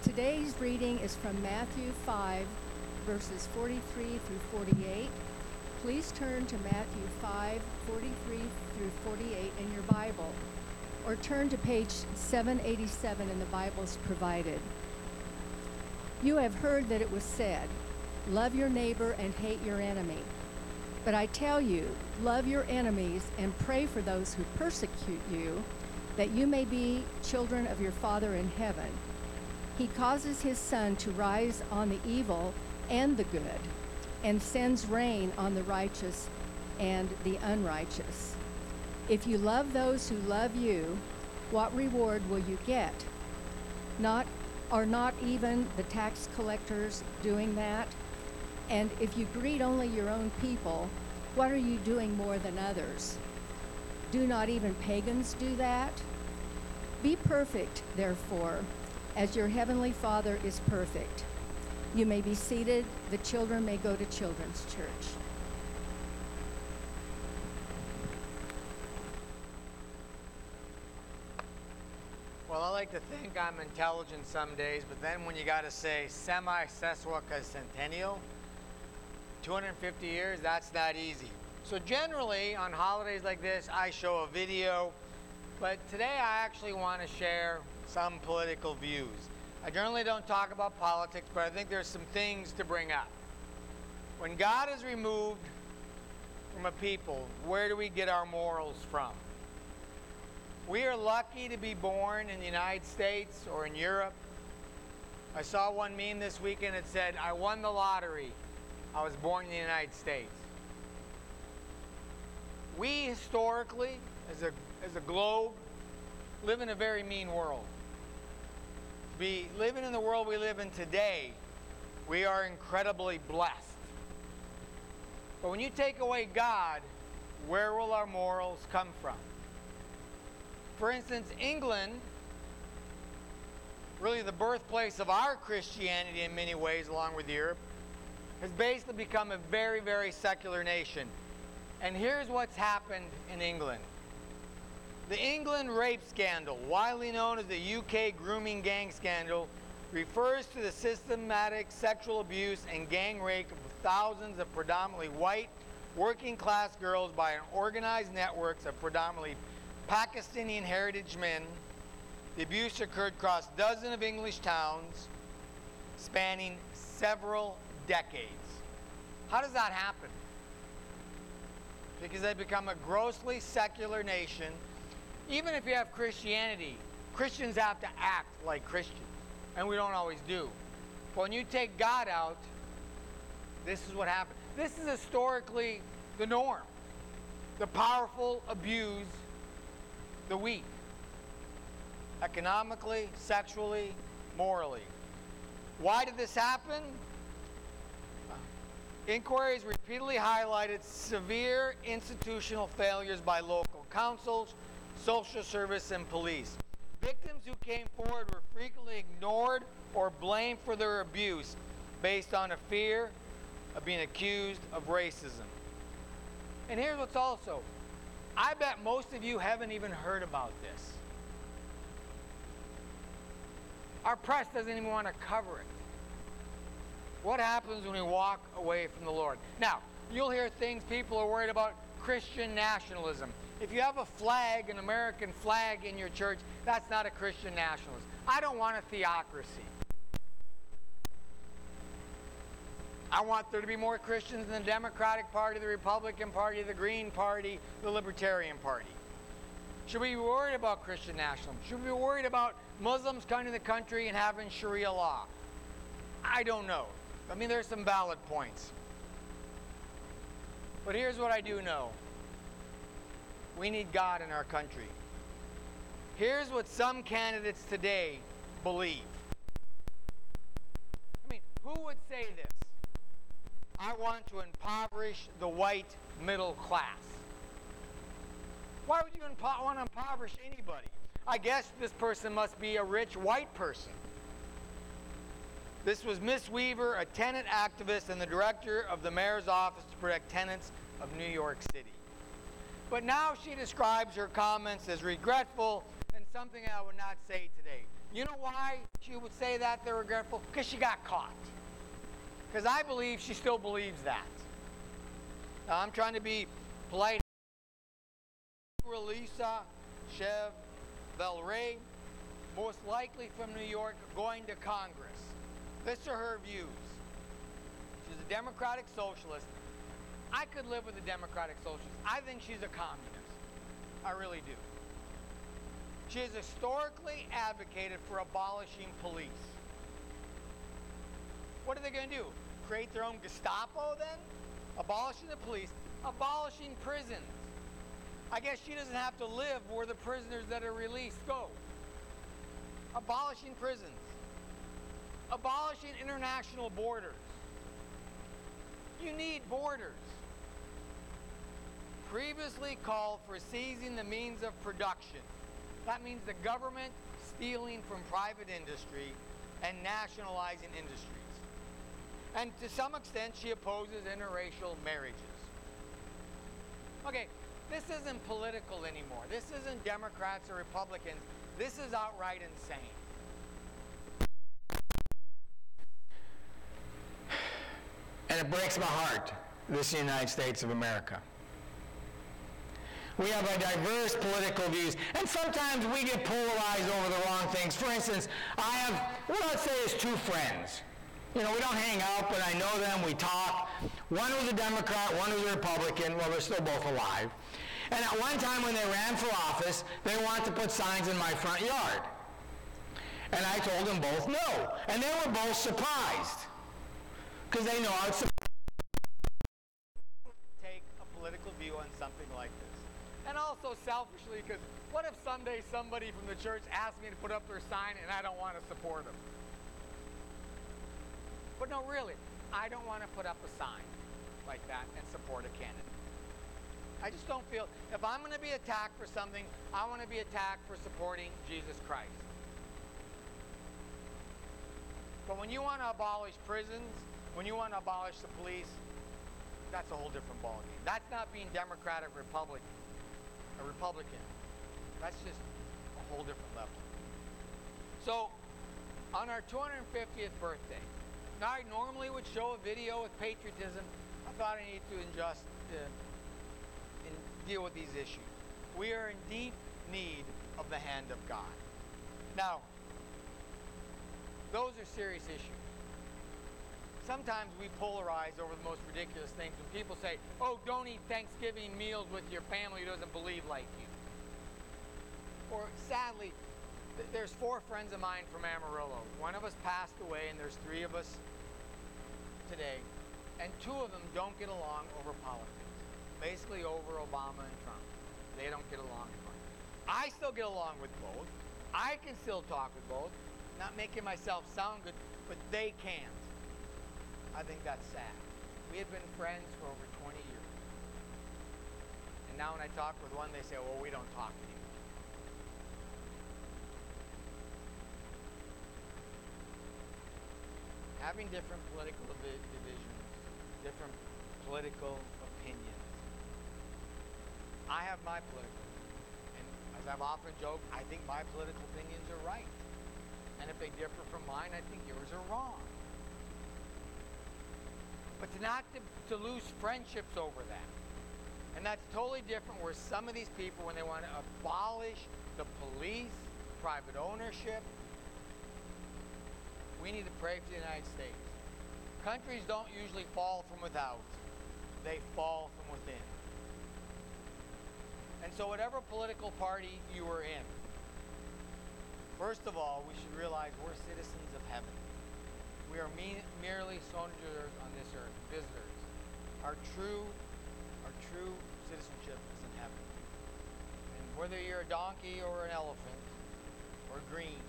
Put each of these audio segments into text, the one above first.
Today's reading is from Matthew 5, verses 43 through 48. Please turn to Matthew 5, 43 through 48 in your Bible, or turn to page 787 in the Bibles provided. You have heard that it was said, "Love your neighbor and hate your enemy." But I tell you, love your enemies and pray for those who persecute you, that you may be children of your Father in heaven. He causes his sun to rise on the evil and the good, and sends rain on the righteous and the unrighteous. If you love those who love you, what reward will you get? Are not even the tax collectors doing that? And if you greet only your own people, what are you doing more than others? Do not even pagans do that? Be perfect, therefore, as your heavenly Father is perfect. You may be seated. The children may go to Children's Church. Well, I like to think I'm intelligent some days, but then when you got to say semi-sesquicentennial, 250 years, that's not easy. So generally, on holidays like this, I show a video, but today I actually want to share some political views. I generally don't talk about politics, but I think there's some things to bring up. When God is removed from a people, where do we get our morals from? We are lucky to be born in the United States or in Europe. I saw one meme this weekend that said, "I won the lottery. I was born in the United States." We historically, as a globe, live in a very mean world. Living in the world we live in today, we are incredibly blessed. But when you take away God, where will our morals come from? For instance, England, really the birthplace of our Christianity in many ways, along with Europe, has basically become a very, very secular nation. And here's what's happened in England. The England rape scandal, widely known as the UK grooming gang scandal, refers to the systematic sexual abuse and gang rape of thousands of predominantly white, working-class girls by an organized network of predominantly Pakistani heritage men. The abuse occurred across dozens of English towns, spanning several decades. How does that happen? Because they've become a grossly secular nation. Even if you have Christianity, Christians have to act like Christians, and we don't always do. But when you take God out, this is what happens. This is historically the norm. The powerful abuse the weak, economically, sexually, morally. Why did this happen? Inquiries repeatedly highlighted severe institutional failures by local councils, social service, and police. Victims who came forward were frequently ignored or blamed for their abuse based on a fear of being accused of racism. And here's what's also, I bet most of you haven't even heard about this. Our press doesn't even want to cover it. What happens when we walk away from the Lord? Now, you'll hear things, people are worried about Christian nationalism. If you have a flag, an American flag in your church, that's not a Christian nationalism. I don't want a theocracy. I want there to be more Christians in the Democratic Party, the Republican Party, the Green Party, the Libertarian Party. Should we be worried about Christian nationalism? Should we be worried about Muslims coming to the country and having Sharia law? I don't know. I mean, there's some valid points. But here's what I do know. We need God in our country. Here's what some candidates today believe. I mean, who would say this? I want to impoverish the white middle class. Why would you want to impoverish anybody? I guess this person must be a rich white person. This was Miss Weaver, a tenant activist and the director of the mayor's office to protect tenants of New York City. But now she describes her comments as regretful and something I would not say today. You know why she would say that they're regretful? Because she got caught. Because I believe she still believes that. Now, I'm trying to be polite. Elisa Chev Velray, most likely from New York, going to Congress. These are her views. She's a democratic socialist. I could live with a democratic socialist. I think she's a communist. I really do. She has historically advocated for abolishing police. What are they going to do? Create their own Gestapo then? Abolishing the police, abolishing prisons. I guess she doesn't have to live where the prisoners that are released go. Abolishing prisons. Abolishing international borders. You need borders. Previously called for seizing the means of production. That means the government stealing from private industry and nationalizing industries. And to some extent, she opposes interracial marriages. Okay, this isn't political anymore. This isn't Democrats or Republicans. This is outright insane. And it breaks my heart, this is the United States of America. We have a diverse political views, and sometimes we get polarized over the wrong things. For instance, I have, well, let's say it's two friends. You know, we don't hang out, but I know them, we talk. One was a Democrat, one was a Republican. Well, they're still both alive. And at one time when they ran for office, they wanted to put signs in my front yard. And I told them both no. And they were both surprised. Because they know I would take a political view on something like this. And also selfishly, because what if someday somebody from the church asks me to put up their sign and I don't want to support them? But no, really, I don't want to put up a sign like that and support a candidate. I just don't feel, if I'm going to be attacked for something, I want to be attacked for supporting Jesus Christ. But when you want to abolish prisons, when you want to abolish the police, that's a whole different ballgame. That's not being Democrat or Republican. That's just a whole different level. So, on our 250th birthday, now I normally would show a video with patriotism. I thought I needed to deal with these issues. We are in deep need of the hand of God. Now, those are serious issues. Sometimes we polarize over the most ridiculous things when people say, oh, don't eat Thanksgiving meals with your family who doesn't believe like you. Or sadly, there's 4 friends of mine from Amarillo. One of us passed away and there's 3 of us today. And 2 of them don't get along over politics. Basically over Obama and Trump. They don't get along. I still get along with both. I can still talk with both. Not making myself sound good, but they can't. I think that's sad. We had been friends for over 20 years. And now when I talk with one, they say, well, we don't talk anymore. Having different political divisions, different political opinions. I have my political opinion. And as I've often joked, I think my political opinions are right. And if they differ from mine, I think yours are wrong. But to lose friendships over that. And that's totally different where some of these people, when they want to abolish the police, private ownership, we need to pray for the United States. Countries don't usually fall from without. They fall from within. And so whatever political party you are in, first of all, we should realize we're citizens of heaven. We are merely sojourners on this earth, visitors. Our true citizenship is in heaven. And whether you're a donkey or an elephant or green,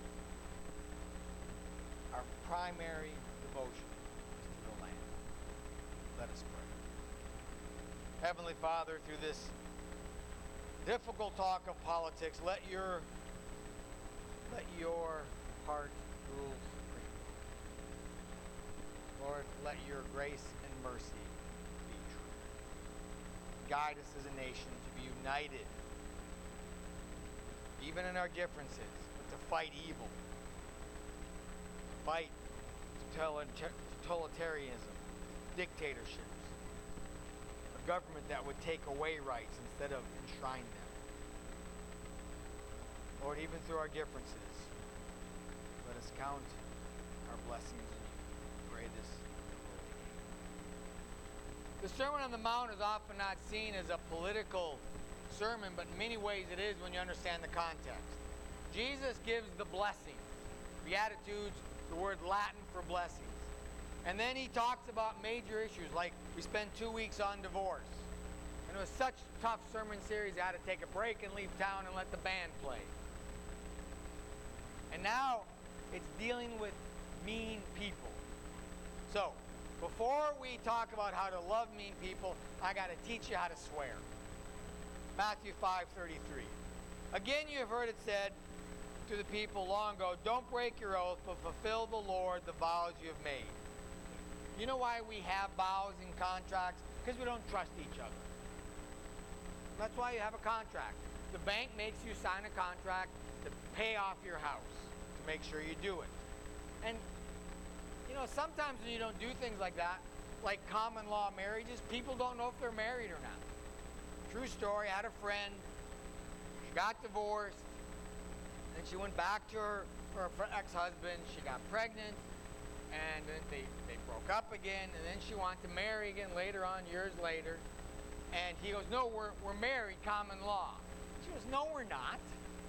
our primary devotion is to the land. Let us pray. Heavenly Father, through this difficult talk of politics, let your heart rule supreme. Lord, let your grace and mercy be true. Guide us as a nation to be united, even in our differences, but to fight evil fight totalitarianism, dictatorships, a government that would take away rights instead of enshrine them. Lord, even through our differences, let us count our blessings in you. Pray this. The Sermon on the Mount is often not seen as a political sermon, but in many ways it is when you understand the context. Jesus gives the blessings. Beatitudes, the word Latin for blessings. And then he talks about major issues, like we spent 2 weeks on divorce. And it was such a tough sermon series, I had to take a break and leave town and let the band play. And now it's dealing with mean people. So, before we talk about how to love mean people, I got to teach you how to swear. Matthew 5:33. Again, you have heard it said to the people long ago, don't break your oath, but fulfill the Lord the vows you have made. You know why we have vows and contracts? Because we don't trust each other. That's why you have a contract. The bank makes you sign a contract to pay off your house, to make sure you do it. And, you know, sometimes when you don't do things like that, like common law marriages, people don't know if they're married or not. True story, I had a friend, she got divorced, then she went back to her ex-husband, she got pregnant, and then they broke up again, and then she wanted to marry again later on, years later. And he goes, no, we're married, common law. She goes, no, we're not.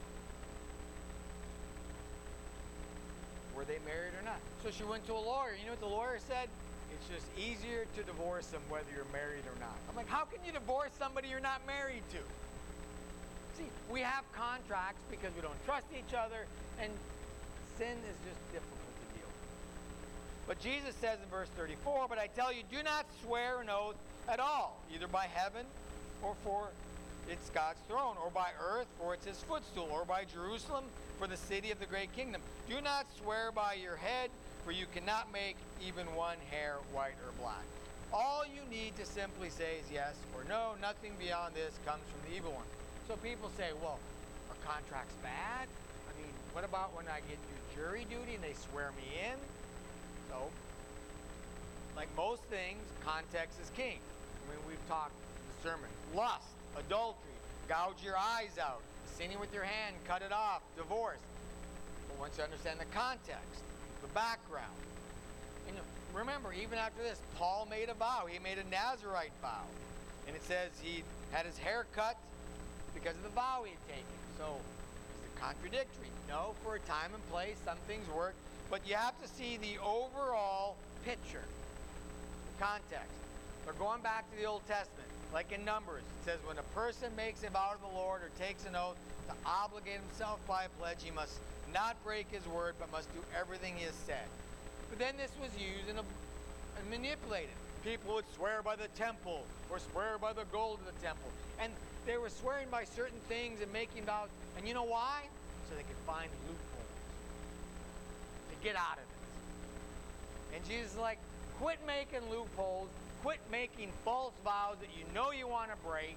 Were they married or not? So she went to a lawyer. You know what the lawyer said? It's just easier to divorce them whether you're married or not. I'm like, how can you divorce somebody you're not married to? See, we have contracts because we don't trust each other, and sin is just difficult to deal with. But Jesus says in verse 34, but I tell you, do not swear an oath at all, either by heaven or for it's God's throne, or by earth for it's his footstool, or by Jerusalem for the city of the great kingdom. Do not swear by your head, for you cannot make even one hair white or black. All you need to simply say is yes or no. Nothing beyond this comes from the evil one. So people say, well, are contracts bad? I mean, what about when I get to jury duty and they swear me in? So, like most things, context is king. I mean, we've talked in the sermon. Lust, adultery, gouge your eyes out, sinning with your hand, cut it off, divorce. But once you understand the context, the background. And remember, even after this, Paul made a vow. He made a Nazirite vow. And it says he had his hair cut because of the vow he had taken. So, is it contradictory? No, for a time and place, some things work. But you have to see the overall picture, the context. They're going back to the Old Testament. Like in Numbers, it says when a person makes a vow to the Lord or takes an oath to obligate himself by a pledge, he must not break his word, but must do everything he has said. But then this was used and manipulated. People would swear by the temple or swear by the gold of the temple. And they were swearing by certain things and making vows. And you know why? So they could find loopholes to get out of it. And Jesus is like, quit making loopholes. Quit making false vows that you know you want to break.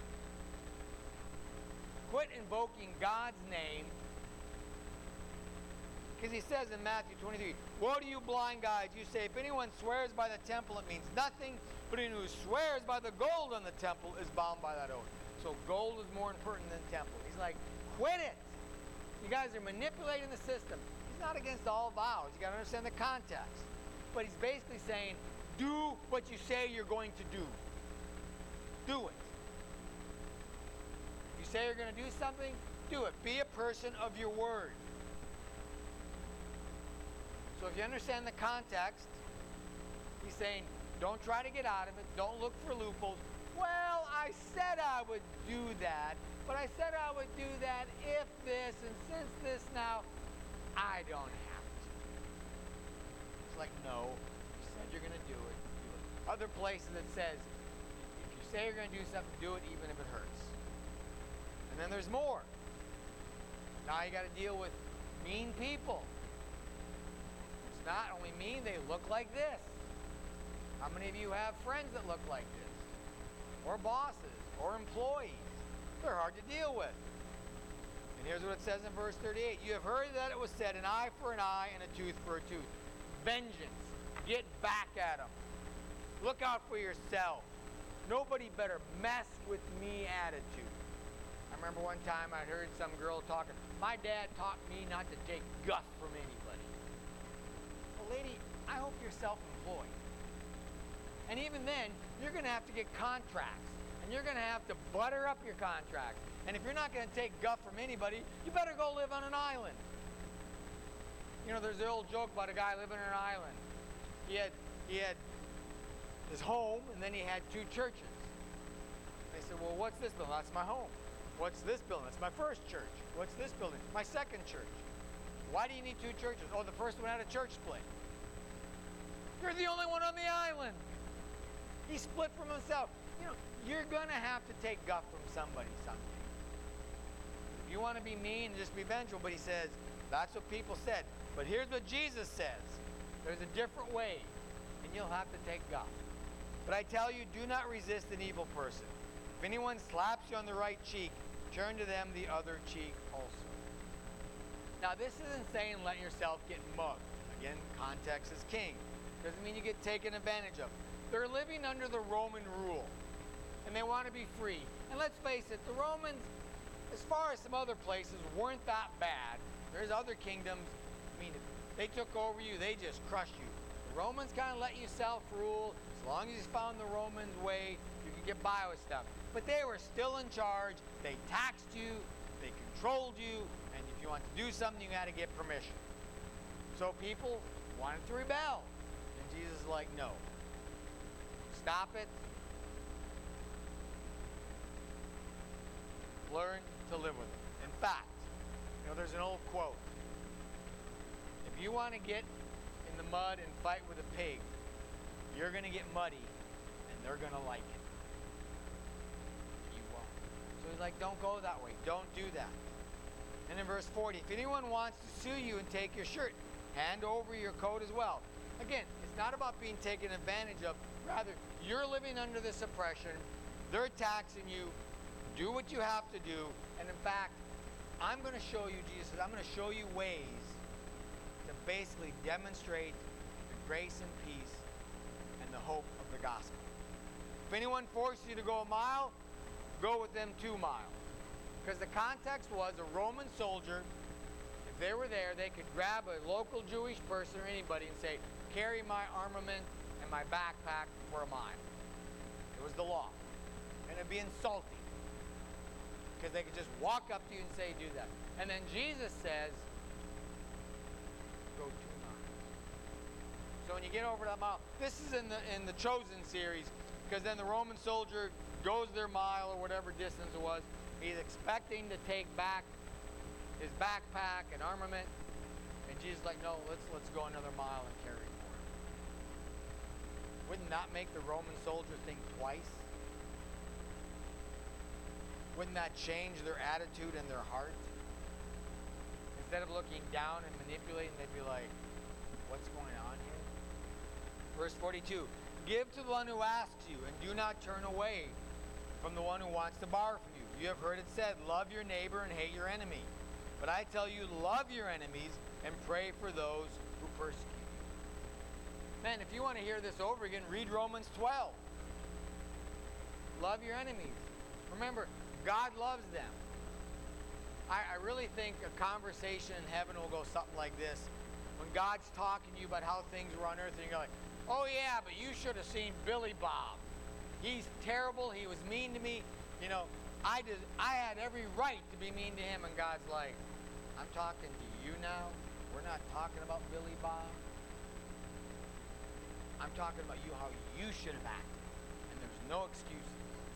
Quit invoking God's name. Because he says in Matthew 23, woe to you blind guides, you say, if anyone swears by the temple, it means nothing, but anyone who swears by the gold on the temple is bound by that oath. So gold is more important than temple. He's like, quit it. You guys are manipulating the system. He's not against all vows. You got to understand the context. But he's basically saying, do what you say you're going to do. Do it. If you say you're going to do something, do it. Be a person of your word. So if you understand the context, he's saying, don't try to get out of it. Don't look for loopholes. Well, I said I would do that, but I said I would do that if this, and since this now, I don't have to. It's like, no, you said you're going to do it. Do it. Other places it says, if you say you're going to do something, do it even if it hurts. And then there's more. Now you got to deal with mean people. Not only mean, they look like this. How many of you have friends that look like this? Or bosses, or employees. They're hard to deal with. And And here's what it says in verse 38. You have heard that it was said, an eye for an eye and a tooth for a tooth. Vengeance. Get back at them. Look out for yourself. Nobody better mess with me attitude. I remember one time I heard some girl talking. My dad taught me not to take guff from anybody. Well, lady, I hope you're self-employed. And even then, you're going to have to get contracts. And you're going to have to butter up your contract. And if you're not going to take guff from anybody, you better go live on an island. You know, there's the old joke about a guy living on an island. He had his home, and then he had two churches. They said, well, what's this building? That's my home. What's this building? That's my first church. What's this building? My second church. Why do you need two churches? Oh, the first one had a church split. You're the only one on the island. He split from himself. You know, you're going to have to take guff from somebody someday. If you want to be mean, just be vengeful. But he says, that's what people said. But here's what Jesus says. There's a different way, and you'll have to take guff. But I tell you, do not resist an evil person. If anyone slaps you on the right cheek, turn to them the other cheek also. Now, this isn't saying let yourself get mugged. Again, context is king. Doesn't mean you get taken advantage of. They're living under the Roman rule, and they want to be free. And let's face it, the Romans, as far as some other places, weren't that bad. There's other kingdoms, I mean, if they took over you, they just crushed you. The Romans kind of let you self-rule. As long as you found the Romans' way, you could get by with stuff. But they were still in charge. They taxed you. They controlled you. And if you want to do something, you had to get permission. So people wanted to rebel. And Jesus is like, no. Stop it. Learn to live with it. In fact, you know, there's an old quote. If you want to get in the mud and fight with a pig, you're going to get muddy, and they're going to like it. You won't. So he's like, don't go that way. Don't do that. And in verse 40, if anyone wants to sue you and take your shirt, hand over your coat as well. Again, it's not about being taken advantage of. Rather, you're living under this oppression. They're taxing you. Do what you have to do. And in fact, I'm going to show you, Jesus says, I'm going to show you ways to basically demonstrate the grace and peace and the hope of the gospel. If anyone forces you to go a mile, go with them 2 miles. Because the context was a Roman soldier, if they were there, they could grab a local Jewish person or anybody and say, carry my armament and my backpack for a mile. It was the law. And it'd be insulting. Because they could just walk up to you and say, do that. And then Jesus says, go 2 miles. So when you get over that mile, this is in the Chosen series, because then the Roman soldier goes their mile or whatever distance it was. He's expecting to take back his backpack and armament, and Jesus is like, no, let's go another mile and carry it for him. Wouldn't that make the Roman soldier think twice? Wouldn't that change their attitude and their heart? Instead of looking down and manipulating, they'd be like, what's going on here? Verse 42, give to the one who asks you, and do not turn away from the one who wants to borrow from you. You have heard it said, love your neighbor and hate your enemy. But I tell you, love your enemies and pray for those who persecute you. Man, if you want to hear this over again, read Romans 12. Love your enemies. Remember, God loves them. I really think a conversation in heaven will go something like this. When God's talking to you about how things were on earth, and you're like, oh yeah, but you should have seen Billy Bob. He's terrible. He was mean to me. You know, I had every right to be mean to him. And God's like, I'm talking to you now. We're not talking about Billy Bob. I'm talking about you, how you should have acted. And there's no excuses.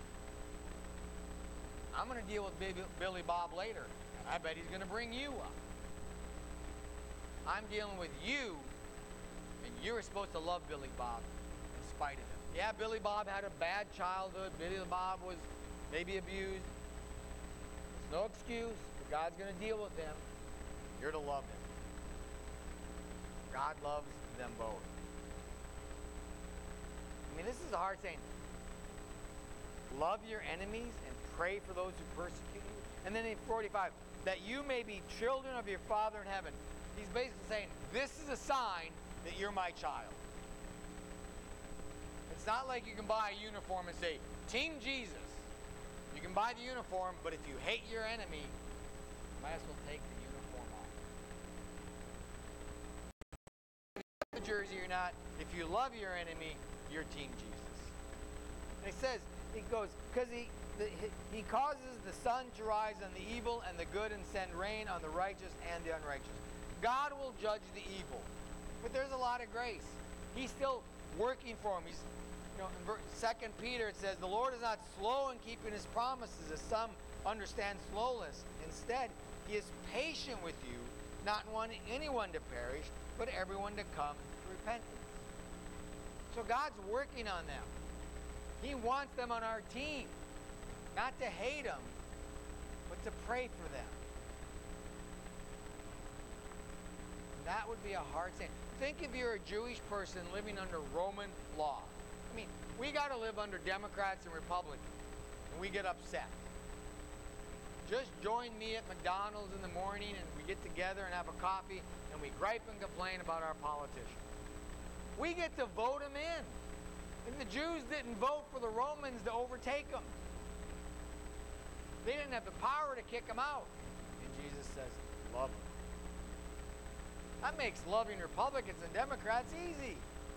I'm going to deal with Billy Bob later, and I bet he's going to bring you up. I'm dealing with you, and you're supposed to love Billy Bob in spite of him. Yeah, Billy Bob had a bad childhood. Billy Bob was maybe abused. There's no excuse, but God's going to deal with them. You're to love him. God loves them both. I mean, this is a hard saying. Love your enemies and pray for those who persecute you. And then in 45, that you may be children of your Father in heaven. He's basically saying, this is a sign that you're my child. It's not like you can buy a uniform and say, Team Jesus. You can buy the uniform, but if you hate your enemy, you might as well take the uniform off. The jersey or not, if you love your enemy, you're Team Jesus. And he says, he goes, because he causes the sun to rise on the evil and the good and send rain on the righteous and the unrighteous. God will judge the evil. But there's a lot of grace. He's still working for him. He's, in 2 Peter it says, the Lord is not slow in keeping his promises, as some understand slowness. Instead, he is patient with you, not wanting anyone to perish, but everyone to come to repentance. So God's working on them. He wants them on our team. Not to hate them, but to pray for them. That would be a hard thing. Think if you're a Jewish person living under Roman law. I mean, we got to live under Democrats and Republicans, and we get upset. Just join me at McDonald's in the morning, and we get together and have a coffee, and we gripe and complain about our politicians. We get to vote them in. And the Jews didn't vote for the Romans to overtake them. They didn't have the power to kick them out. And Jesus says, love them. That makes loving Republicans and Democrats easy.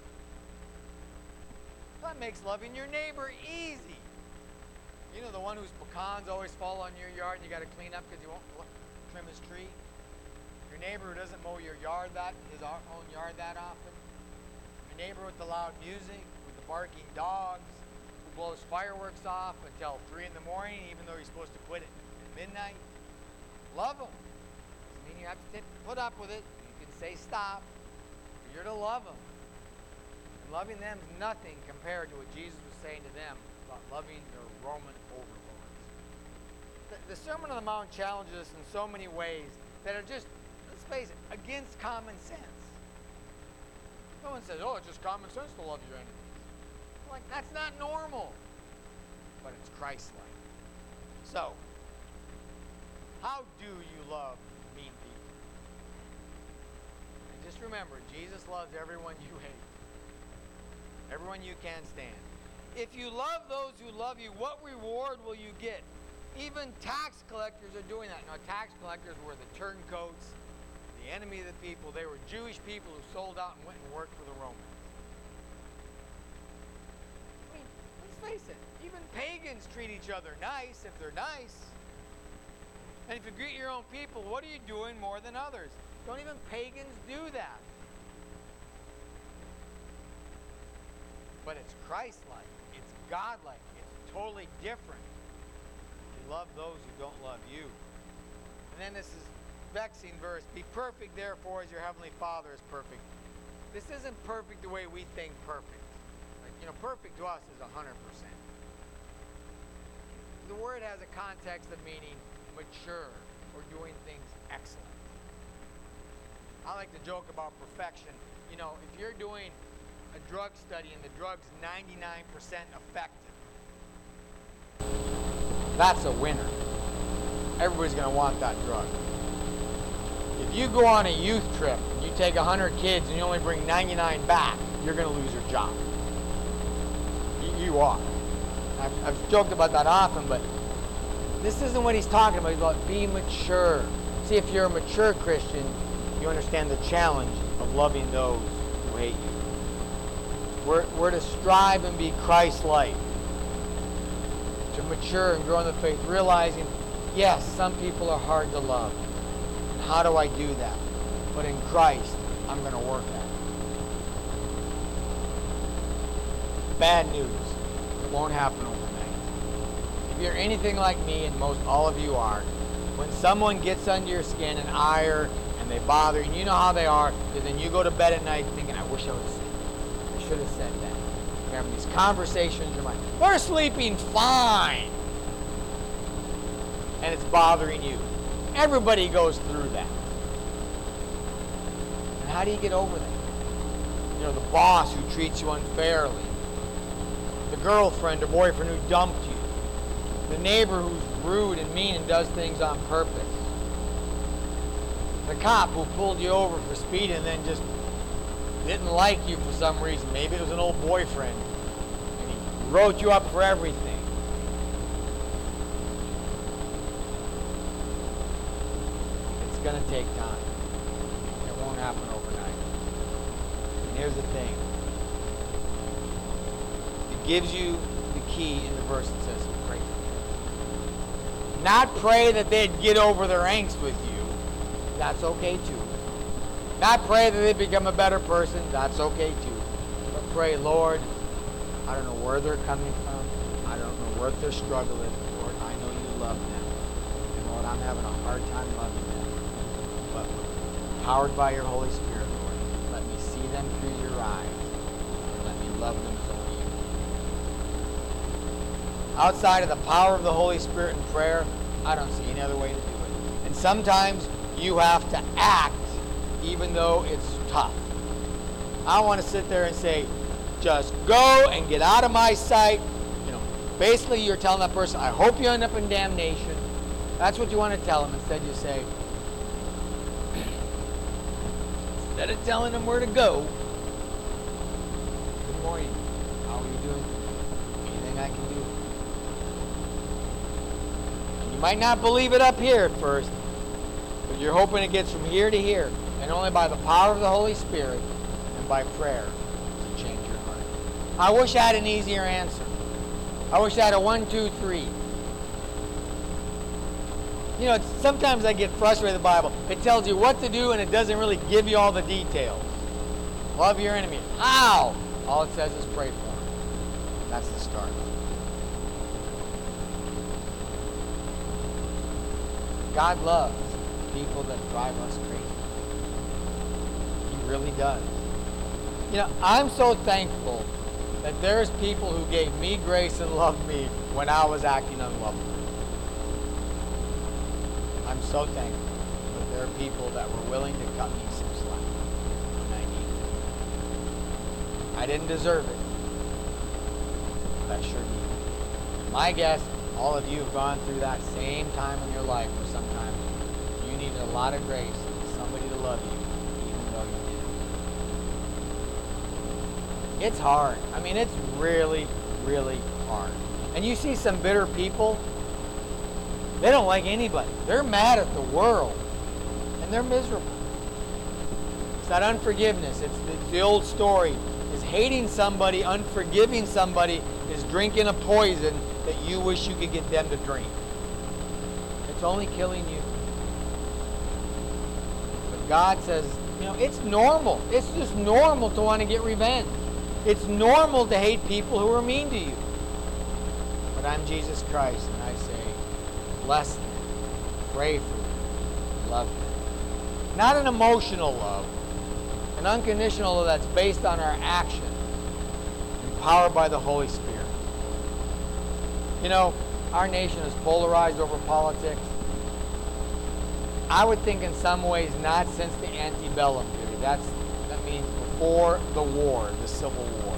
That makes loving your neighbor easy. You know, the one whose pecans always fall on your yard and you got to clean up because you won't trim his tree? Your neighbor who doesn't mow your yard his own yard that often? Your neighbor with the loud music, with the barking dogs, who blows fireworks off until 3 in the morning, even though you're supposed to quit it at midnight? Love them. Doesn't mean you have to put up with it. You can say stop. But you're to love them. And loving them is nothing compared to what Jesus was saying to them about loving their Roman overlords. The Sermon on the Mount challenges us in so many ways that are just, let's face it, against common sense. No one says, oh, it's just common sense to love your enemies. Like, that's not normal. But it's Christ-like. So, how do you love mean people? And just remember, Jesus loves everyone you hate. Everyone you can't stand. If you love those who love you, what reward will you get? Even tax collectors are doing that. Now, tax collectors were the turncoats, the enemy of the people. They were Jewish people who sold out and went and worked for the Romans. I mean, let's face it, even pagans treat each other nice if they're nice. And if you greet your own people, what are you doing more than others? Don't even pagans do that. But it's Christ-like. It's God-like. It's totally different. You love those who don't love you. And then this is vexing verse. Be perfect, therefore, as your heavenly Father is perfect. This isn't perfect the way we think perfect. Like, perfect to us is 100%. The word has a context of meaning mature or doing things excellent. I like to joke about perfection. If you're doing a drug study and the drug's 99% effective, that's a winner. Everybody's going to want that drug. If you go on a youth trip and you take 100 kids and you only bring 99 back, you're going to lose your job. You are. I've joked about that often, but this isn't what he's talking about. He's about being mature. See, if you're a mature Christian, you understand the challenge of loving those who hate you. We're to strive and be Christ-like, to mature and grow in the faith, realizing, yes, some people are hard to love. And how do I do that? But in Christ, I'm going to work at it. Bad news. It won't happen overnight. If you're anything like me, and most all of you are, when someone gets under your skin and ire and they bother you, and you know how they are, and then you go to bed at night thinking, I wish I would have said that. I should have said that. You're having these conversations in your mind. They're sleeping fine. And it's bothering you. Everybody goes through that. And how do you get over that? The boss who treats you unfairly. The girlfriend or boyfriend who dumped you. The neighbor who's rude and mean and does things on purpose. the cop who pulled you over for speeding and then just didn't like you for some reason. Maybe it was an old boyfriend, and he wrote you up for everything. It's going to take time. It won't happen overnight. And here's the thing. It gives you the key in the verse that says, pray for them. Not pray that they'd get over their angst with you. That's okay too. Not pray that they become a better person. That's okay too. But pray, Lord, I don't know where they're coming from. I don't know what they're struggling. Lord, I know you love them. And Lord, I'm having a hard time loving them. But powered by your Holy Spirit, Lord, let me see them through your eyes. And let me love them as only you can. Outside of the power of the Holy Spirit and prayer, I don't see any other way to do it. And sometimes you have to act even though it's tough. I want to sit there and say, just go and get out of my sight. You know, basically you're telling that person, I hope you end up in damnation. That's what you want to tell them. Instead you say, instead of telling them where to go, good morning, how are you doing? Anything I can do? And you might not believe it up here at first, but you're hoping it gets from here to here. And only by the power of the Holy Spirit and by prayer to change your heart. I wish I had an easier answer. I wish I had a 1, 2, 3. You know, sometimes I get frustrated with the Bible. It tells you what to do and it doesn't really give you all the details. Love your enemy. How? All it says is pray for them. That's the start. God loves people that drive us crazy. Really does. You know, I'm so thankful that there's people who gave me grace and loved me when I was acting unlovable. I'm so thankful that there are people that were willing to cut me some slack when I needed it. I didn't deserve it, but I sure needed it. My guess, all of you have gone through that same time in your life where sometimes you needed a lot of grace and somebody to love you. It's hard. I mean, it's really, really hard. And you see some bitter people, they don't like anybody. They're mad at the world. And they're miserable. It's that unforgiveness. It's the old story. Is hating somebody, unforgiving somebody, is drinking a poison that you wish you could get them to drink. It's only killing you. But God says, you know, it's normal. It's just normal to want to get revenge. It's normal to hate people who are mean to you. But I'm Jesus Christ, and I say, bless them, pray for them, love them. Not an emotional love, an unconditional love that's based on our action, empowered by the Holy Spirit. You know, our nation is polarized over politics. I would think in some ways not since the antebellum period. That means before the war, the Civil War.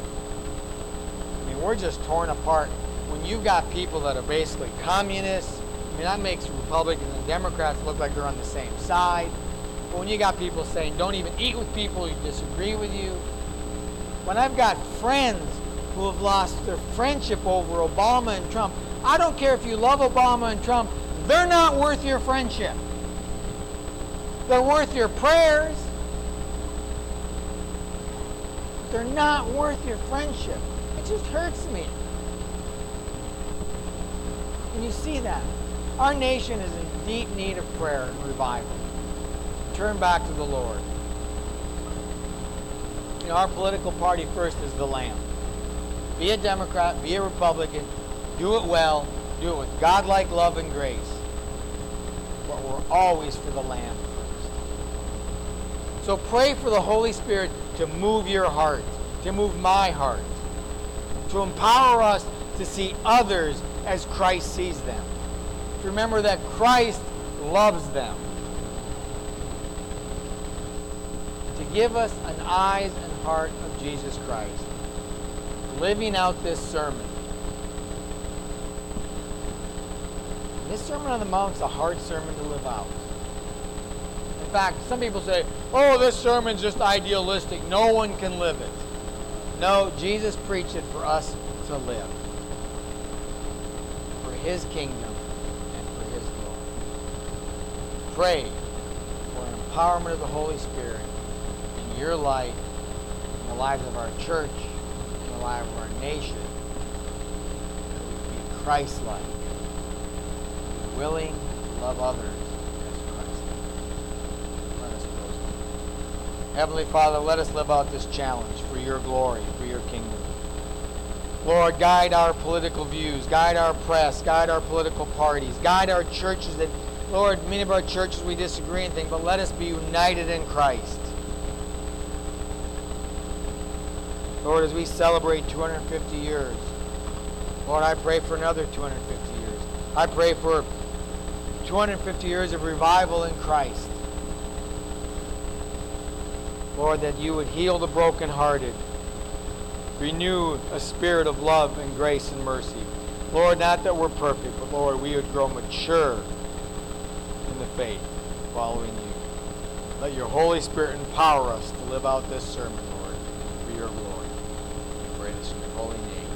I mean, we're just torn apart. When you've got people that are basically communists, I mean, that makes Republicans and Democrats look like they're on the same side. But when you got people saying, don't even eat with people who disagree with you. When I've got friends who have lost their friendship over Obama and Trump, I don't care if you love Obama and Trump, they're not worth your friendship. They're worth your prayers. They're not worth your friendship. It just hurts me. And you see that. Our nation is in deep need of prayer and revival. Turn back to the Lord. You know, our political party first is the Lamb. Be a Democrat, be a Republican, do it well, do it with God-like love and grace. But we're always for the Lamb first. So pray for the Holy Spirit to move your heart, to move my heart, to empower us to see others as Christ sees them. To remember that Christ loves them. To give us an eyes and heart of Jesus Christ. Living out this sermon. This Sermon on the Mount is a hard sermon to live out. fact, some people say, oh, this sermon's just idealistic. No one can live it. No, Jesus preached it for us to live. For His kingdom and for His glory. Pray for an empowerment of the Holy Spirit in your life, in the lives of our church, in the lives of our nation, that we would be Christ-like, be willing to love others as Christ does. Let us close. Heavenly Father, let us live out this challenge for your glory, for your kingdom. Lord, guide our political views, guide our press, guide our political parties, guide our churches. That, Lord, many of our churches we disagree in things, but let us be united in Christ. Lord, as we celebrate 250 years, Lord, I pray for another 250 years. I pray for 250 years of revival in Christ. Lord, that you would heal the brokenhearted, renew a spirit of love and grace and mercy. Lord, not that we're perfect, but Lord, we would grow mature in the faith, following you. Let your Holy Spirit empower us to live out this sermon, Lord, for your glory. We pray this in your holy name.